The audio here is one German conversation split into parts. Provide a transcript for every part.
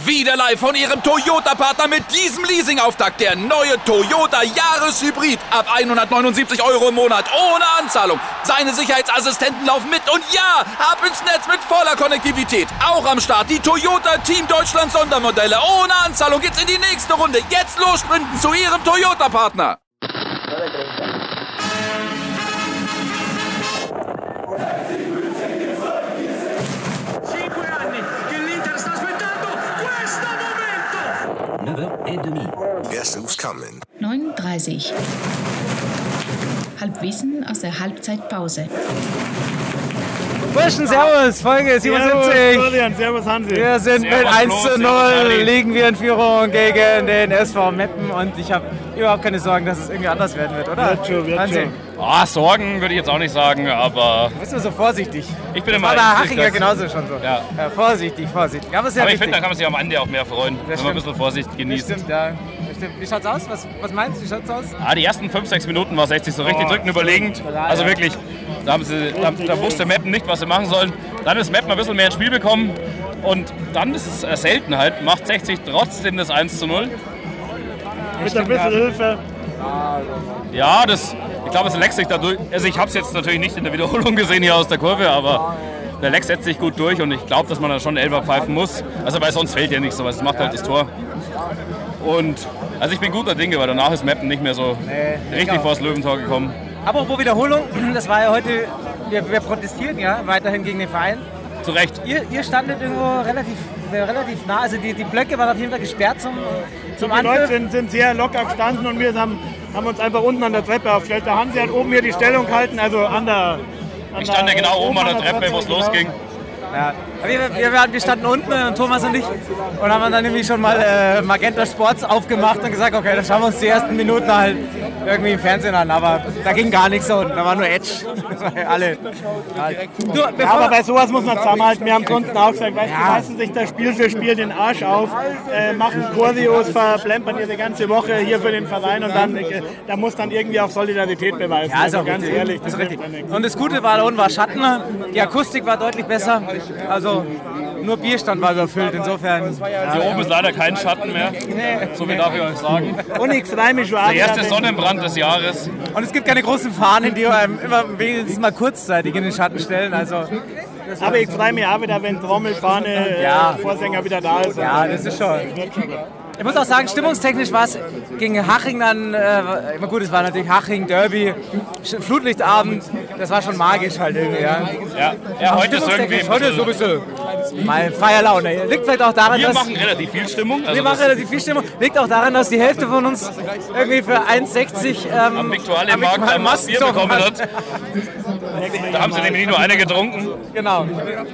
Wieder live von Ihrem Toyota-Partner mit diesem Leasing-Auftakt. Der neue Toyota Jahreshybrid. Ab 179 € im Monat. Ohne Anzahlung. Seine Sicherheitsassistenten laufen mit. Und ja, ab ins Netz mit voller Konnektivität. Auch am Start die Toyota Team Deutschland Sondermodelle. Ohne Anzahlung geht's in die nächste Runde. Jetzt los sprinten zu Ihrem Toyota-Partner. Guess who's coming? 9:30. Halbwissen aus der Halbzeitpause. Burschen, servus, Folge 77. Servus Julian, servus Hansi. Wir sind mit 1:0, liegen wir in Führung gegen den SV Meppen und ich habe überhaupt keine Sorgen, dass es irgendwie anders werden wird, oder? Wird schon. Oh, Sorgen würde ich jetzt auch nicht sagen, aber... Du bist nur so vorsichtig. Ich bin das immer war bei Hachinger genauso schon so. Ja. Vorsichtig. Ja, aber ich finde, da kann man sich am Ende auch mehr freuen, wenn man ein bisschen Vorsicht genießt. Das stimmt, ja. Wie schaut's aus? Was meinst du? Wie schaut's aus? Die ersten 5-6 Minuten war 60 so richtig drückend überlegend. Also wirklich, da wusste Meppen nicht, was sie machen sollen. Dann ist Meppen ein bisschen mehr ins Spiel bekommen und dann ist es selten halt, macht 60 trotzdem das 1:0. Mit ein bisschen Hilfe. Ja, ich glaube, es Lex sich dadurch. Also ich habe es jetzt natürlich nicht in der Wiederholung gesehen hier aus der Kurve, aber der Lex setzt sich gut durch und ich glaube, dass man da schon Elfer pfeifen muss. Also weil sonst fällt ja nichts, aber es macht halt das Tor. Und also ich bin guter Dinge, weil danach ist Meppen nicht mehr so richtig vor das Löwentor gekommen. Apropos Wiederholung, das war ja heute, wir protestieren ja weiterhin gegen den Verein. Zu Recht. Ihr standet irgendwo relativ nah, also die Blöcke waren auf jeden Fall gesperrt zum Die Anpfiff. Leute sind sehr locker gestanden und wir haben uns einfach unten an der Treppe aufgestellt. Der Hansi hat oben hier die Stellung gehalten, also Ich stand ja genau oben an der Treppe, wo es losging. Ja. Wir standen unten, Thomas und ich, und haben dann nämlich schon mal Magenta Sports aufgemacht und gesagt, okay, dann schauen wir uns die ersten Minuten halt irgendwie im Fernsehen an. Aber da ging gar nichts so, da war nur Edge. Alle. Aber bei sowas muss man zusammenhalten. Wir haben es unten auch gesagt, weißt, die reißen sich da Spiel für Spiel den Arsch auf, machen Choreos, verplempern ihre ganze Woche hier für den Verein und dann da muss dann irgendwie auch Solidarität beweisen. Ja, also ganz ehrlich, das ist richtig. Und das Gute war, da unten war Schatten, die Akustik war deutlich besser. Also nur Bierstand war überfüllt, insofern. Hier oben ist leider kein Schatten mehr, so viel darf ich euch sagen. Und ich freue mich schon. Der erste Sonnenbrand des Jahres. Und es gibt keine großen Fahnen, die einem immer wenigstens mal kurzzeitig in den Schatten stellen. Also, aber ich freue mich auch wieder, wenn Trommelfahne Vorsänger wieder da ist. Ja, das ist schon. Ich muss auch sagen, stimmungstechnisch war es gegen Haching dann, immer gut, es war natürlich Haching, Derby, Flutlichtabend, das war schon magisch halt irgendwie, Ja, heute ist irgendwie... Heute ist sowieso mal Feierlaune. Liegt vielleicht auch daran, Wir machen relativ viel Stimmung. Wir machen relativ viel Stimmung. Liegt auch daran, dass die Hälfte von uns irgendwie für 1,60 am Viktualienmarkt ein Bier bekommen hat. Da haben sie nämlich nicht nur eine getrunken. Genau.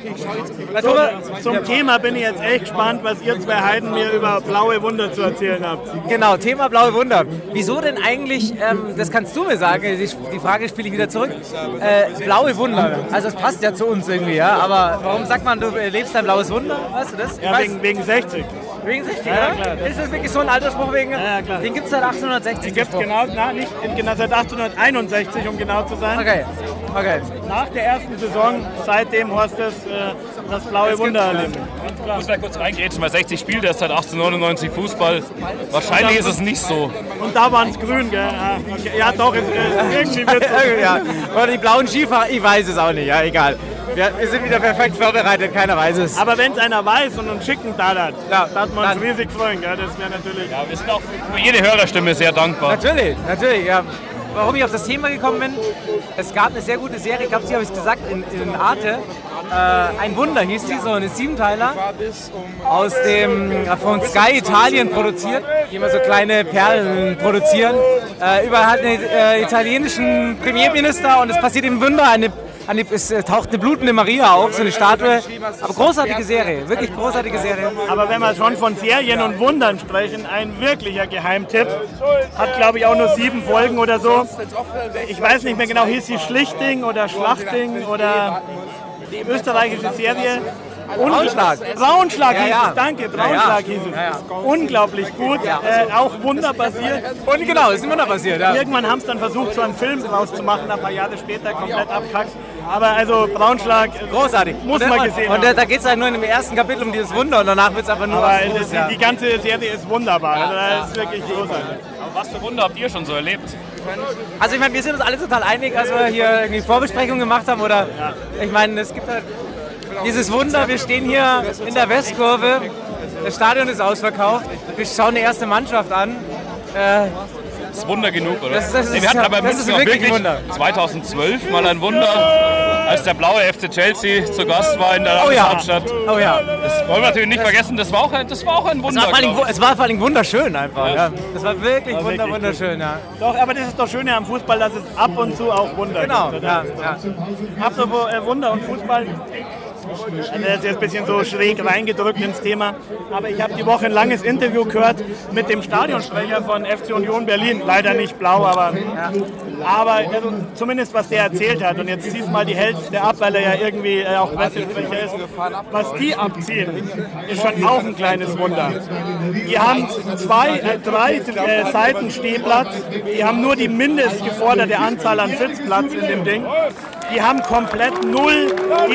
Zum Thema bin ich jetzt echt gespannt, was ihr zwei Heiden mir über blaue Wunder zu erzählen habt. Genau, Thema blaue Wunder. Wieso denn eigentlich, das kannst du mir sagen, die Frage spiele ich wieder zurück, blaue Wunder. Also es passt ja zu uns irgendwie, ja, aber warum sagt man, du lebst ein blaues Wunder? Weißt du das? Ja, wegen 60. Wegen 60, ja, oder? Klar, ist das wirklich so ein alter Spruch wegen? Ja, klar. Den gibt es seit 1860. Den gibt es genau seit 1861, um genau zu sein. Okay. Nach der ersten Saison, seitdem heißt es das blaue Wunder erleben. Ich muss mal kurz reingrätschen, weil 60 spielt erst seit 1899 Fußball. Wahrscheinlich ist es nicht so. Und da waren es grün, gell? Okay. Ja, doch, irgendwie wird es. Ja. Oder die blauen Skifahrer, ich weiß es auch nicht, ja, egal. Wir sind wieder perfekt vorbereitet, keiner weiß es. Aber wenn es einer weiß und uns schicken da hat, da hat man uns riesig freuen, gell? Das wäre natürlich... Ja, wir sind auch für jede Hörerstimme sehr dankbar. Natürlich, ja. Warum ich auf das Thema gekommen bin, es gab eine sehr gute Serie, ich glaube, sie habe ich gesagt, in Arte. Ein Wunder hieß die, so eine 7-Teiler von Sky Italien produziert, die immer so kleine Perlen produzieren. Über halt einen italienischen Premierminister und es passiert im Wunder, es taucht eine blutende Maria auf, so eine Statue. Aber großartige Serie, wirklich großartige Serie. Aber wenn wir schon von Serien und Wundern sprechen, ein wirklicher Geheimtipp. Hat, glaube ich, auch nur 7 Folgen oder so. Ich weiß nicht mehr genau, hieß sie Schlichting oder Schlachting oder die österreichische Serie. Braunschlag hieß es, danke, Braunschlag hieß es. Ja. Unglaublich gut, auch wunderbasiert. Und genau, ist immer noch passiert. Ja. Irgendwann haben es dann versucht, so einen Film draus zu machen, ein paar Jahre später komplett abkackt. Aber also Braunschlag, großartig. Muss man gesehen haben. Und da geht es halt nur in dem ersten Kapitel um dieses Wunder und danach wird es einfach nur die ganze Serie ist wunderbar, also das ist wirklich großartig. Aber was für Wunder habt ihr schon so erlebt? Also ich meine, wir sind uns alle total einig, als wir hier irgendwie Vorbesprechungen gemacht haben. Oder ich meine, es gibt halt dieses Wunder, wir stehen hier in der Westkurve, das Stadion ist ausverkauft, wir schauen die erste Mannschaft an. Das ist Wunder genug, oder? Wir hatten aber München auch wirklich 2012 mal ein Wunder, als der blaue FC Chelsea zu Gast war in der Landeshauptstadt. Oh ja. Das wollen wir natürlich nicht vergessen, das war auch ein Wunder. Es war vor allem wunderschön einfach. Ja. Das war wirklich wunderschön. Ja. Doch, aber das ist doch Schöne am Fußball, dass es ab und zu auch Wunder gibt. Genau, ja. Apropos Wunder und Fußball. Also das ist jetzt ein bisschen so schräg reingedrückt ins Thema. Aber ich habe die Woche ein langes Interview gehört mit dem Stadionsprecher von FC Union Berlin. Leider nicht blau, aber also zumindest was der erzählt hat. Und jetzt ziehst mal die Hälfte ab, weil er ja irgendwie auch Pressesprecher ist. Was die abziehen, ist schon auch ein kleines Wunder. Die haben 3 Seiten Stehplatz. Die haben nur die mindest geforderte Anzahl an Sitzplatz in dem Ding. Die haben komplett null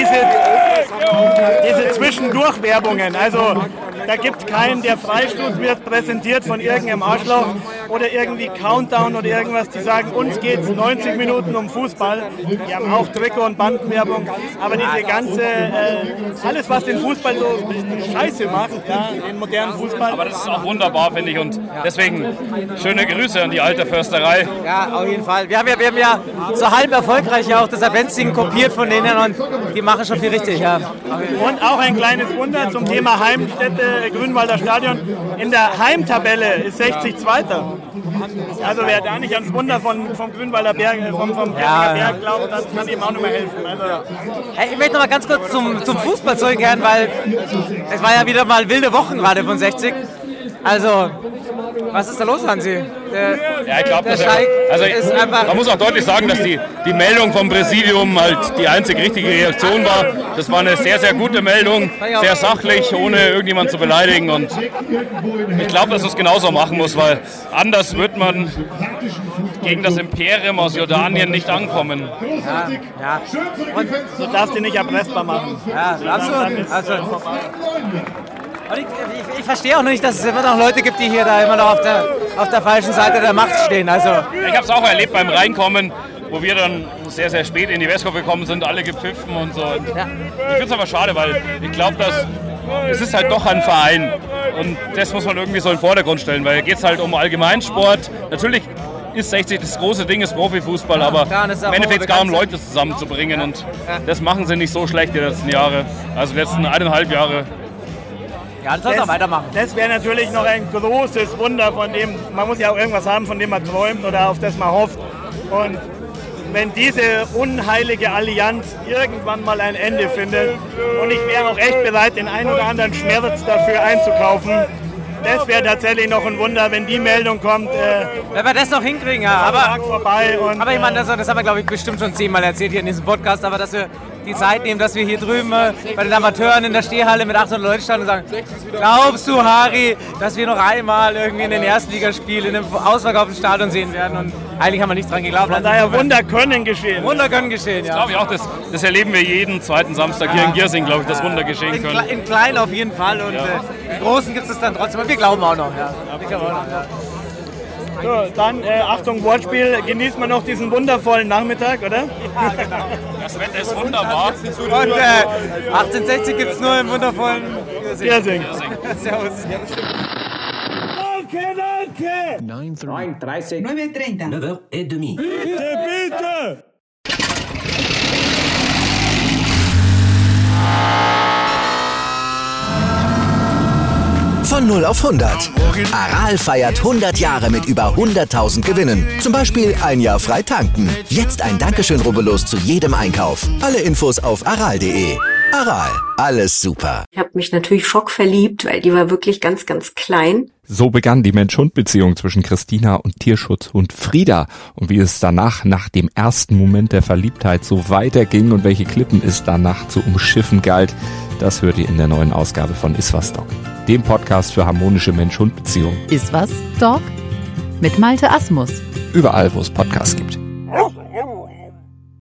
diese Zwischendurchwerbungen. Also da gibt es keinen, der Freistoß wird präsentiert von irgendeinem Arschloch oder irgendwie Countdown oder irgendwas. Die sagen, uns geht es 90 Minuten um Fußball. Die haben auch Trikot- und Bandenwerbung. Aber diese ganze, alles was den Fußball so scheiße macht, den modernen Fußball. Aber das ist auch wunderbar, finde ich. Und deswegen schöne Grüße an die alte Försterei. Ja, auf jeden Fall. Wir haben ja so halb erfolgreich ja auch das Adventsding kopiert von denen und die machen schon viel richtig. Ja. Und auch ein kleines Wunder zum Thema Heimstätte Grünwalder Stadion. In der Heimtabelle ist 60 Zweiter. Also wer da nicht ans Wunder vom Grünwalder Berg, vom Berg glaubt, das kann ihm auch nicht mehr helfen. Also, hey, ich möchte noch mal ganz kurz zum Fußball zurückkehren, weil es war ja wieder mal wilde Wochen gerade von 60. Also, was ist da los, Hansi? Ich glaube, man muss auch deutlich sagen, dass die Meldung vom Präsidium halt die einzig richtige Reaktion war. Das war eine sehr, sehr gute Meldung, sehr sachlich, ohne irgendjemanden zu beleidigen. Und ich glaube, dass man es genauso machen muss, weil anders wird man gegen das Imperium aus Jordanien nicht ankommen. Ja. Und so darfst du nicht erpressbar machen. Ja, absolut. Und ich verstehe auch nicht, dass es immer noch Leute gibt, die hier da immer noch auf der falschen Seite der Macht stehen. Also ich habe es auch erlebt beim Reinkommen, wo wir dann sehr, sehr spät in die Westkurve gekommen sind, alle gepfiffen und so. Ja. Ich finde es aber schade, weil ich glaube, dass es ist halt doch ein Verein und das muss man irgendwie so in den Vordergrund stellen, weil hier geht es halt um Allgemeinsport. Natürlich ist 60 das große Ding, ist Profifußball, aber im Endeffekt darum, Leute zusammenzubringen und das machen sie nicht so schlecht die letzten Jahre, also die letzten 1,5 Jahre. Ja, das soll er weitermachen. Das wäre natürlich noch ein großes Wunder, von dem, man muss ja auch irgendwas haben, von dem man träumt oder auf das man hofft. Und wenn diese unheilige Allianz irgendwann mal ein Ende findet, und ich wäre auch echt bereit, den einen oder anderen Schmerz dafür einzukaufen, das wäre tatsächlich noch ein Wunder, wenn die Meldung kommt. Wenn wir das noch hinkriegen, ja. Aber ich meine, das haben wir, glaube ich, bestimmt schon 10-mal erzählt hier in diesem Podcast, aber dass wir die Zeit nehmen, dass wir hier drüben bei den Amateuren in der Stehhalle mit 800 Leuten standen und sagen, glaubst du, Harry, dass wir noch einmal irgendwie in den Erstligaspiel in einem ausverkauften Stadion sehen werden? Und eigentlich haben wir nicht dran geglaubt. Von daher, Wunder können geschehen. Wunder können geschehen, ja. Das glaube ich auch, das erleben wir jeden zweiten Samstag hier in Giersing, glaube ich, dass Wunder geschehen können. In klein auf jeden Fall und in großen gibt es dann trotzdem. Und wir glauben auch noch, So, dann Achtung, Wortspiel, genießt man noch diesen wundervollen Nachmittag, oder? Ja, genau. Das Wetter ist wunderbar. Und 1860 gibt es nur im wundervollen Giersing. Servus. Danke! 9:30. 9h30. Bitte! Von 0 auf 100. Aral feiert 100 Jahre mit über 100.000 Gewinnen. Zum Beispiel ein Jahr frei tanken. Jetzt ein Dankeschön, rubbellos zu jedem Einkauf. Alle Infos auf aral.de. Aral, alles super. Ich habe mich natürlich schockverliebt, weil die war wirklich ganz, ganz klein. So begann die Mensch-Hund-Beziehung zwischen Christina und Tierschutzhund Frieda. Und wie es danach, nach dem ersten Moment der Verliebtheit, so weiterging und welche Klippen es danach zu umschiffen galt, das hört ihr in der neuen Ausgabe von Iswas Dog, dem Podcast für harmonische Mensch-Hund-Beziehungen. Iswas Dog? Mit Malte Asmus. Überall, wo es Podcasts gibt.